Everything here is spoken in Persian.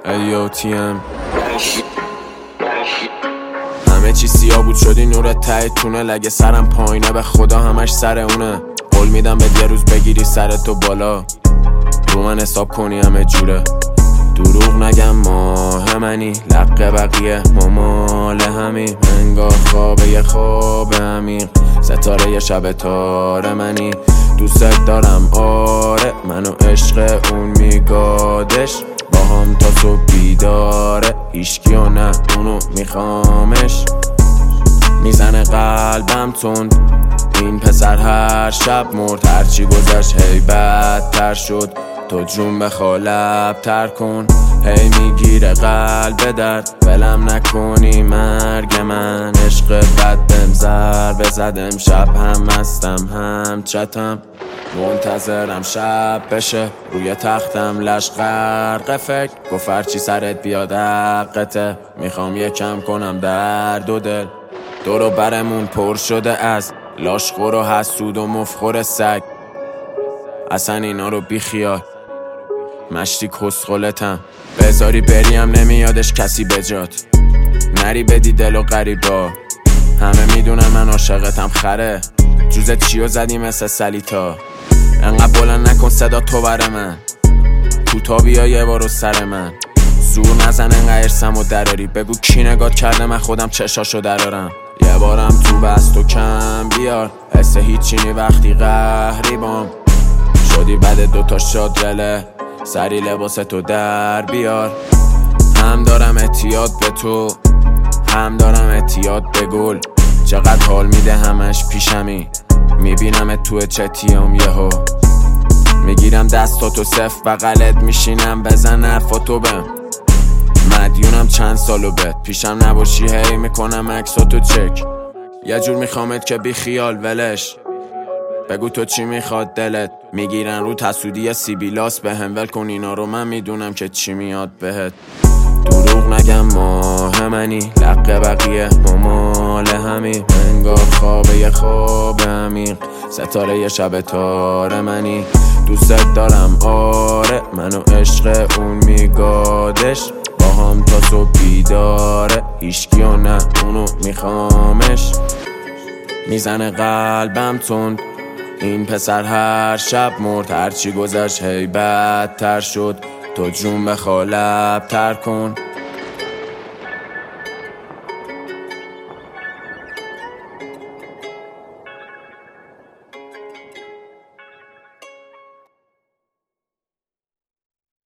AOTM. همه چی سیاه بود شدی نور ته تونل. اگه سرم پایینه به خدا همش سر اونه. قول میدم به یه روز بگیری سرتو بالا، رو من حساب کنی همه جوره. دروغ نگم ماه منی، لق بقیه ممال همین. انگار خوابه یه خواب عمیق، ستاره یه شب تاره منی. دوست دارم آره، منو عشق اون میگادش. با هم تا صبح بیداره، هیچکی و نه اونو میخوامش. میزنه قلبم تند، این پسر هر شب مرد. هرچی گذشت هی بدتر شد، تو جون بخوا لب‌تر کن. هی میگیره قلب درد، ولم نکنی مرگ من. عشق بد بهم ضربه زد، امشب هم مستم هم چتم. منتظرم شب بشه، روی تختم لش غرق فکر. گفت هرچی سرت بیاد حقته، میخوام یکم کنم درد و دل. دورو برمون پر شده از لاشخور و حسود و مفخور سگ. اصلا اینا رو بی خیال، مشتی کسخلتم. بذاری بریم نمیادش کسی بجات، نری بدی دل و غریبا. همه میدونن من عاشقتم خره، جوزت چیو زدی مثل سلیتا. انقدر بلند نکن صدا تو بر من، کوتا بیا یه بارو سر من. زور نزن انقدر ارسم و دراری، بگو کی نگات کرده من خودم چشاشو درارم. یه بارم تو بست و کم بیار، حس هیچی نی وقتی قهری بام شدی. بعد دوتا شاد رله، سری لباس تو در بیار. هم دارم اعتیاد به تو، هم دارم اعتیاد به گل. چقدر حال میده همش پیشمی، میبینم تو چتیام یهو. میگیرم دستاتو صف بغلت میشینم، بزن حرفاتو بهم. مدیونم چند سالو بهت، پیشم نباشی هی میکنم عکساتو چک. یه جور میخوامت که بی خیال ولش، بگو تو چی میخواد دلت. میگیرن رو تسودی سیبیلاس، به هم ول کن اینا رو، من میدونم که چی میاد بهت. دروغ نگم ماه منی، لق بقیه ممال همین. انگار خوابه یه خواب عمیق، ستاره یه شب تاره منی. دوست دارم آره، منو عشق اون میگادش. با هم تا صبح بیداره، هیچکی و نه اونو میخوامش. میزنه قلبم تند، این پسر هر شب مرد. هرچی گذشت هی بدتر شد، تو جون بخوا لب‌تر کن.